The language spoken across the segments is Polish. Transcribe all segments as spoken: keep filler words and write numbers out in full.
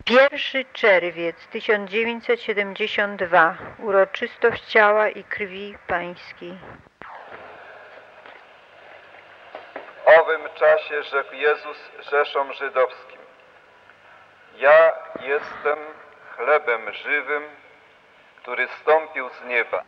Pierwszy czerwiec tysiąc dziewięćset siedemdziesiąt dwa. Uroczystość ciała i krwi Pańskiej. W owym czasie rzekł Jezus rzeszom żydowskim: Ja jestem chlebem żywym, który zstąpił z nieba.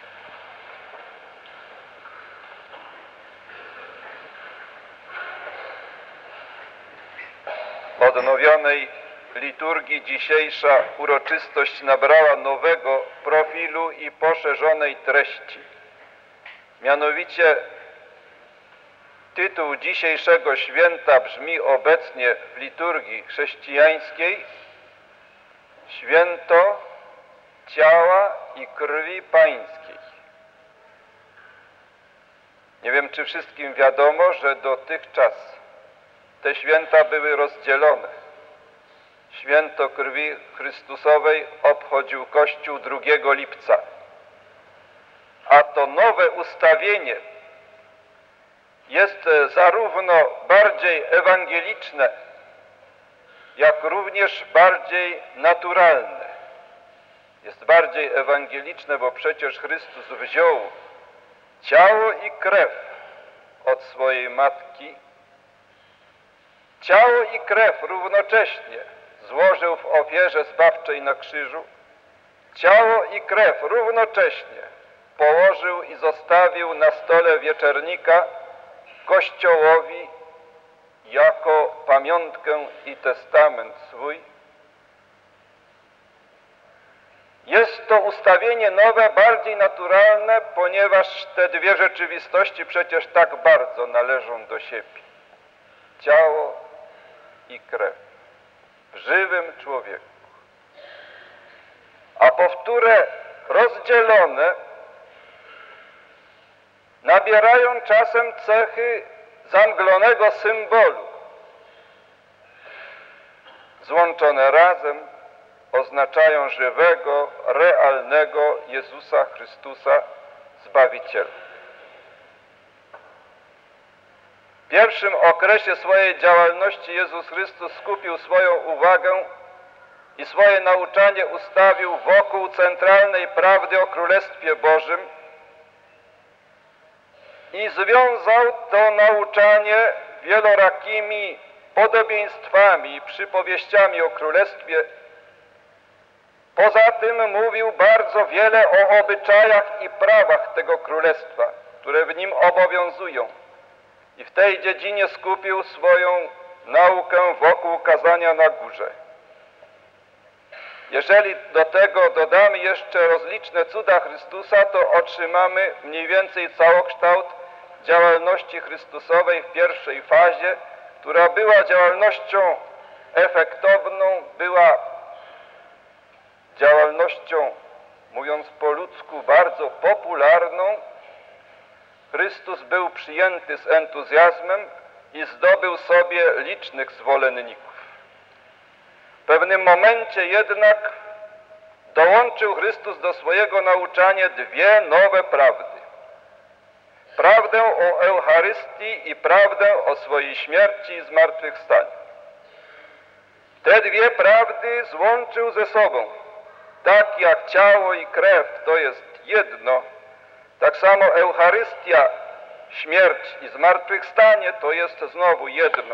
W odnowionej liturgii dzisiejsza uroczystość nabrała nowego profilu i poszerzonej treści. Mianowicie tytuł dzisiejszego święta brzmi obecnie w liturgii chrześcijańskiej: Święto ciała i krwi Pańskiej. Nie wiem, czy wszystkim wiadomo, że dotychczas te święta były rozdzielone. Święto krwi Chrystusowej obchodził Kościół drugiego lipca, a to nowe ustawienie jest zarówno bardziej ewangeliczne, jak również bardziej naturalne. Jest bardziej ewangeliczne, bo przecież Chrystus wziął ciało i krew od swojej matki. Ciało i krew równocześnie złożył w ofierze zbawczej na krzyżu. Ciało i krew równocześnie położył i zostawił na stole wieczernika Kościołowi jako pamiątkę i testament swój. Jest to ustawienie nowe, bardziej naturalne, ponieważ te dwie rzeczywistości przecież tak bardzo należą do siebie. Ciało i krew w żywym człowieku. A powtóre rozdzielone nabierają czasem cechy zamglonego symbolu. Złączone razem oznaczają żywego, realnego Jezusa Chrystusa, Zbawiciela. W pierwszym okresie swojej działalności Jezus Chrystus skupił swoją uwagę i swoje nauczanie ustawił wokół centralnej prawdy o Królestwie Bożym i związał to nauczanie wielorakimi podobieństwami i przypowieściami o Królestwie. Poza tym mówił bardzo wiele o obyczajach i prawach tego Królestwa, które w nim obowiązują. I w tej dziedzinie skupił swoją naukę wokół kazania na górze. Jeżeli do tego dodamy jeszcze rozliczne cuda Chrystusa, to otrzymamy mniej więcej całokształt działalności Chrystusowej w pierwszej fazie, która była działalnością efektowną, była działalnością, mówiąc po ludzku, bardzo popularną. Chrystus był przyjęty z entuzjazmem i zdobył sobie licznych zwolenników. W pewnym momencie jednak dołączył Chrystus do swojego nauczania dwie nowe prawdy. Prawdę o Eucharystii i prawdę o swojej śmierci i zmartwychwstaniu. Te dwie prawdy złączył ze sobą. Tak jak ciało i krew to jest jedno, tak samo Eucharystia, śmierć i zmartwychwstanie to jest znowu jedno.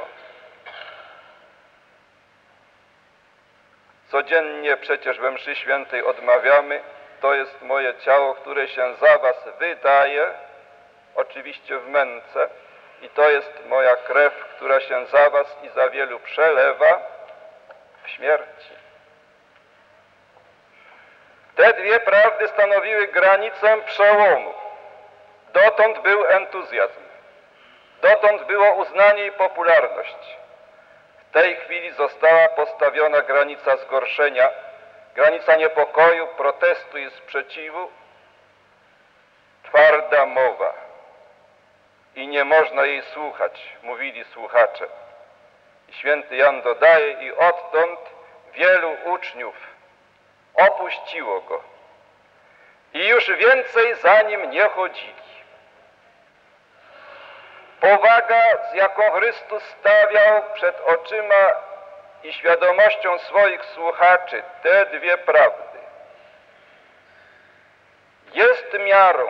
Codziennie przecież we mszy świętej odmawiamy: to jest moje ciało, które się za was wydaje, oczywiście w męce, i to jest moja krew, która się za was i za wielu przelewa w śmierci. Te dwie prawdy stanowiły granicę przełomu. Dotąd był entuzjazm. Dotąd było uznanie i popularność. W tej chwili została postawiona granica zgorszenia, granica niepokoju, protestu i sprzeciwu. Twarda mowa. I nie można jej słuchać, mówili słuchacze. I święty Jan dodaje: i odtąd wielu uczniów opuściło go i już więcej za nim nie chodzili. Powaga, z jaką Chrystus stawiał przed oczyma i świadomością swoich słuchaczy te dwie prawdy. Jest miarą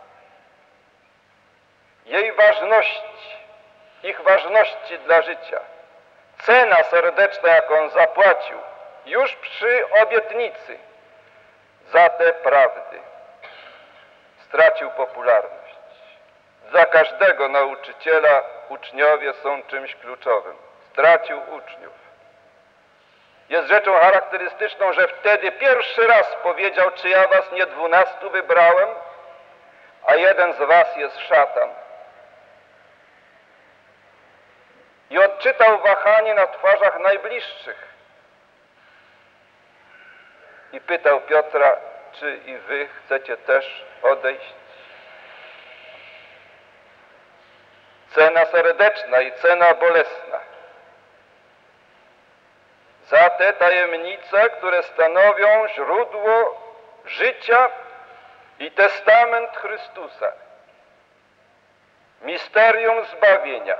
jej ważności, ich ważności dla życia. Cena serdeczna, jaką zapłacił już przy obietnicy za te prawdy. Stracił popularność. Dla każdego nauczyciela uczniowie są czymś kluczowym. Stracił uczniów. Jest rzeczą charakterystyczną, że wtedy pierwszy raz powiedział, czy ja was nie dwunastu wybrałem, a jeden z was jest szatan. I odczytał wahanie na twarzach najbliższych. I pytał Piotra, czy i wy chcecie też odejść? Cena serdeczna i cena bolesna. Za te tajemnice, które stanowią źródło życia i testament Chrystusa. Misterium zbawienia.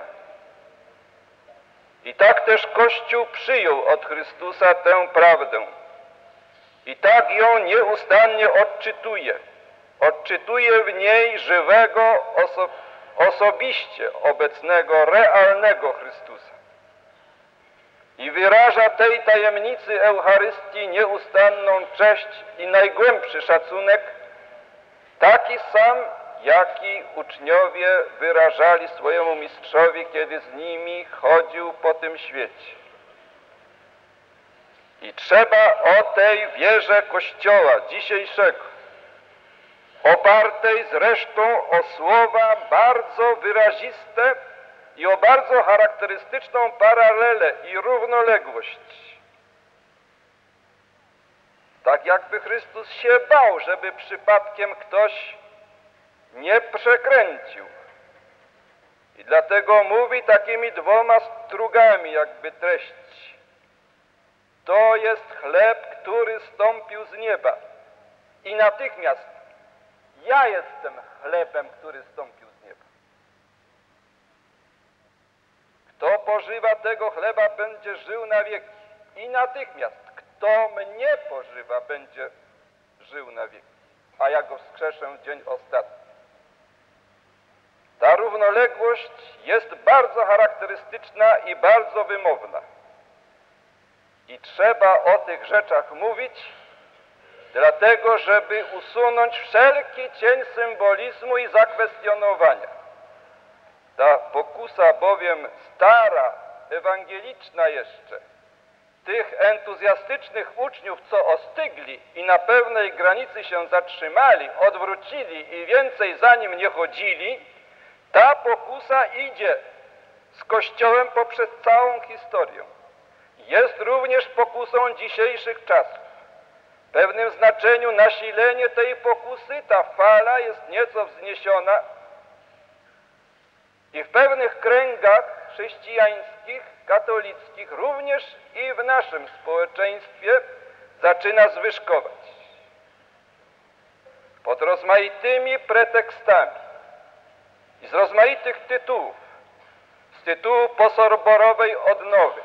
I tak też Kościół przyjął od Chrystusa tę prawdę. I tak ją nieustannie odczytuje. Odczytuje w niej żywego, oso osobiście obecnego, realnego Chrystusa. I wyraża tej tajemnicy Eucharystii nieustanną cześć i najgłębszy szacunek, taki sam, jaki uczniowie wyrażali swojemu mistrzowi, kiedy z nimi chodził po tym świecie. I trzeba o tej wierze Kościoła dzisiejszego, opartej zresztą o słowa bardzo wyraziste i o bardzo charakterystyczną paralelę i równoległość. Tak jakby Chrystus się bał, żeby przypadkiem ktoś nie przekręcił. I dlatego mówi takimi dwoma strugami jakby treść. To jest chleb, który stąpił z nieba. I natychmiast ja jestem chlebem, który stąpił z nieba. Kto pożywa tego chleba, będzie żył na wieki. I natychmiast kto mnie pożywa, będzie żył na wieki. A ja go wskrzeszę w dzień ostatni. Ta równoległość jest bardzo charakterystyczna i bardzo wymowna. I trzeba o tych rzeczach mówić, dlatego żeby usunąć wszelki cień symbolizmu i zakwestionowania. Ta pokusa bowiem stara, ewangeliczna jeszcze, tych entuzjastycznych uczniów, co ostygli i na pewnej granicy się zatrzymali, odwrócili i więcej za nim nie chodzili, ta pokusa idzie z Kościołem poprzez całą historię. Jest również pokusą dzisiejszych czasów. W pewnym znaczeniu nasilenie tej pokusy, ta fala jest nieco wzniesiona i w pewnych kręgach chrześcijańskich, katolickich, również i w naszym społeczeństwie zaczyna zwyżkować. Pod rozmaitymi pretekstami i z rozmaitych tytułów, z tytułu posorborowej odnowy,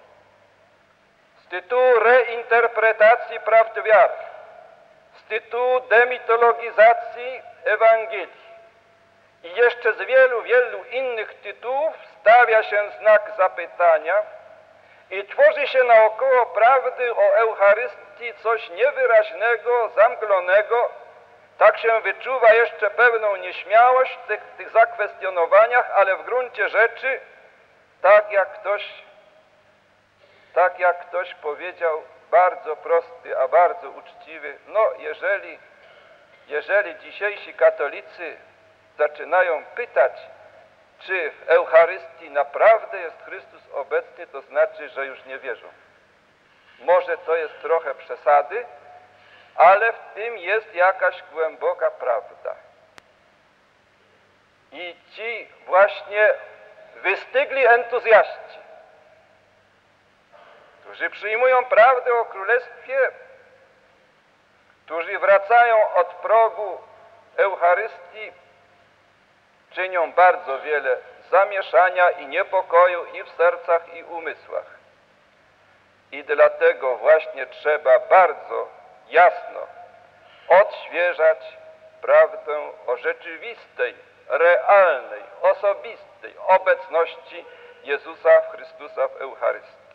z tytułu reinterpretacji prawd wiary, z tytułu demitologizacji Ewangelii i jeszcze z wielu, wielu innych tytułów stawia się znak zapytania i tworzy się naokoło prawdy o Eucharystii coś niewyraźnego, zamglonego. Tak się wyczuwa jeszcze pewną nieśmiałość w tych, tych zakwestionowaniach, ale w gruncie rzeczy, tak jak ktoś, tak jak ktoś powiedział, bardzo prosty, a bardzo uczciwy, no jeżeli, jeżeli dzisiejsi katolicy zaczynają pytać, czy w Eucharystii naprawdę jest Chrystus obecny, to znaczy, że już nie wierzą. Może to jest trochę przesady, ale w tym jest jakaś głęboka prawda. I ci właśnie wystygli entuzjaści, którzy przyjmują prawdę o Królestwie, którzy wracają od progu Eucharystii, czynią bardzo wiele zamieszania i niepokoju i w sercach, i umysłach. I dlatego właśnie trzeba bardzo jasno odświeżać prawdę o rzeczywistej, realnej, osobistej obecności Jezusa Chrystusa w Eucharystii.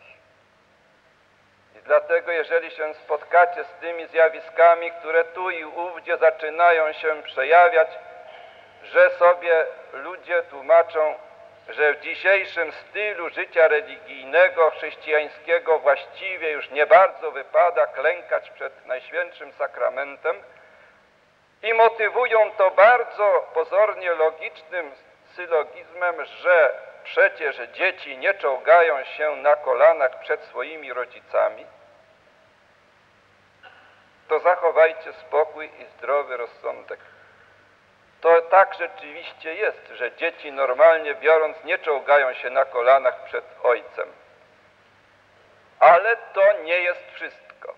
I dlatego, jeżeli się spotkacie z tymi zjawiskami, które tu i ówdzie zaczynają się przejawiać, że sobie ludzie tłumaczą, że w dzisiejszym stylu życia religijnego, chrześcijańskiego właściwie już nie bardzo wypada klękać przed Najświętszym Sakramentem i motywują to bardzo pozornie logicznym sylogizmem, że przecież dzieci nie czołgają się na kolanach przed swoimi rodzicami, to zachowajcie spokój i zdrowy rozsądek. To tak rzeczywiście jest, że dzieci normalnie biorąc nie czołgają się na kolanach przed ojcem. Ale to nie jest wszystko.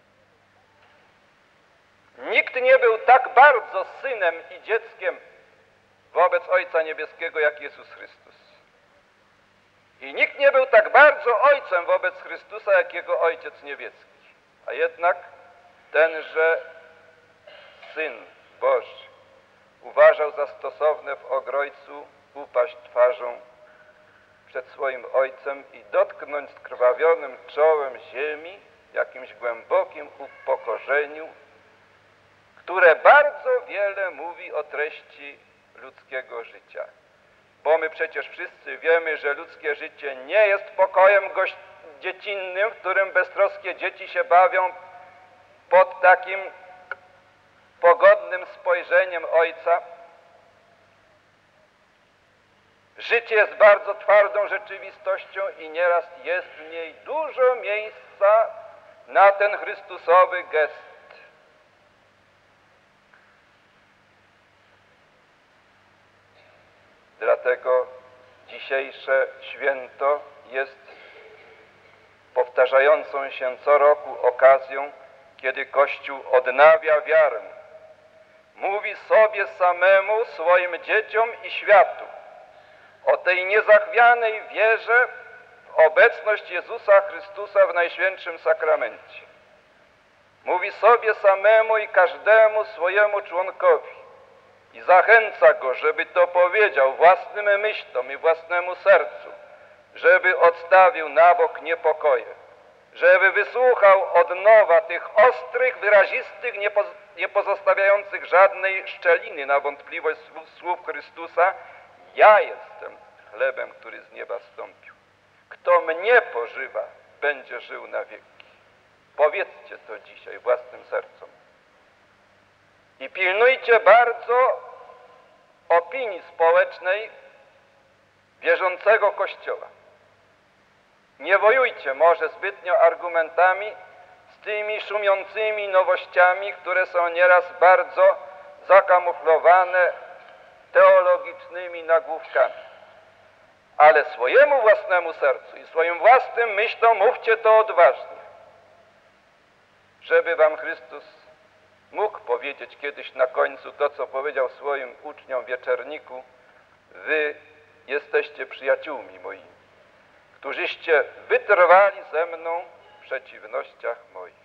Nikt nie był tak bardzo synem i dzieckiem wobec Ojca Niebieskiego jak Jezus Chrystus. I nikt nie był tak bardzo ojcem wobec Chrystusa jak Jego Ojciec Niebieski. A jednak tenże Syn Boży uważał za stosowne w Ogrojcu upaść twarzą przed swoim Ojcem i dotknąć skrwawionym czołem ziemi w jakimś głębokim upokorzeniu, które bardzo wiele mówi o treści ludzkiego życia. Bo my przecież wszyscy wiemy, że ludzkie życie nie jest pokojem goś- dziecinnym, w którym beztroskie dzieci się bawią pod takim pogodnym spojrzeniem Ojca. Życie jest bardzo twardą rzeczywistością i nieraz jest w niej dużo miejsca na ten Chrystusowy gest. Dlatego dzisiejsze święto jest powtarzającą się co roku okazją, kiedy Kościół odnawia wiarę. Mówi sobie samemu, swoim dzieciom i światu o tej niezachwianej wierze w obecność Jezusa Chrystusa w Najświętszym Sakramencie. Mówi sobie samemu i każdemu swojemu członkowi i zachęca go, żeby to powiedział własnym myślom i własnemu sercu, żeby odstawił na bok niepokoje, żeby wysłuchał od nowa tych ostrych, wyrazistych, nie, poz nie pozostawiających żadnej szczeliny na wątpliwość słów, słów Chrystusa: ja jestem chlebem, który z nieba zstąpił. Kto mnie pożywa, będzie żył na wieki. Powiedzcie to dzisiaj własnym sercom. I pilnujcie bardzo opinii społecznej wierzącego Kościoła. Nie wojujcie może zbytnio argumentami z tymi szumiącymi nowościami, które są nieraz bardzo zakamuflowane teologicznymi nagłówkami. Ale swojemu własnemu sercu i swoim własnym myślom mówcie to odważnie, żeby wam Chrystus mógł powiedzieć kiedyś na końcu to, co powiedział swoim uczniom w wieczerniku: wy jesteście przyjaciółmi moimi, którzyście wytrwali ze mną w przeciwnościach moich.